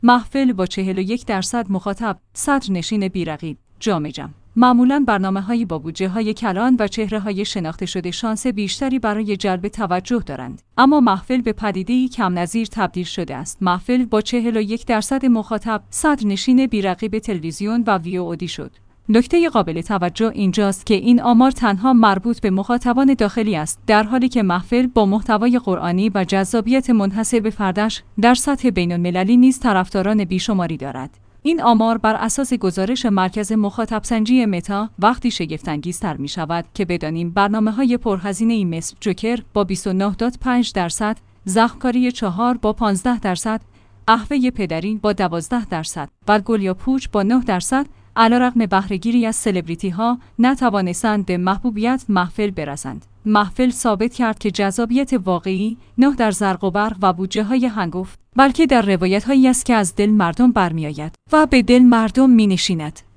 محفل با 41% مخاطب، صدرنشین بی‌رقیب، جام جم. معمولاً برنامه‌هایی با بودجه‌های کلان و چهره‌های شناخته شده شانس بیشتری برای جلب توجه دارند. اما محفل به پدیده‌ای کم نظیر تبدیل شده است. محفل با 41% مخاطب، صدرنشین بی‌رقیب تلویزیون و VOD شد. نکته قابل توجه اینجاست که این آمار تنها مربوط به مخاطبان داخلی است، در حالی که محفل با محتوای قرآنی و جذابیت منحصر به فردش در سطح بین‌المللی نیز طرفداران بیشماری دارد. این آمار بر اساس گزارش مرکز مخاطب سنجی متا وقتی شگفت‌انگیزتر می شود که بدانیم برنامه‌های پرهزینه‌ای مثل جوکر با 29.5%، زخمکاری 4 با 15%، قهوه پدری با 12% و گل یا پوچ با 9%، علیرغم بهره‌گیری از سلبریتی‌ها نتوانستند به محبوبیت محفل برسند. محفل ثابت کرد که جذابیت واقعی نه در زرق و برق و بودجه‌های هنگفت، بلکه در روایت‌هایی است که از دل مردم برمی‌آید و به دل مردم می‌نشیند.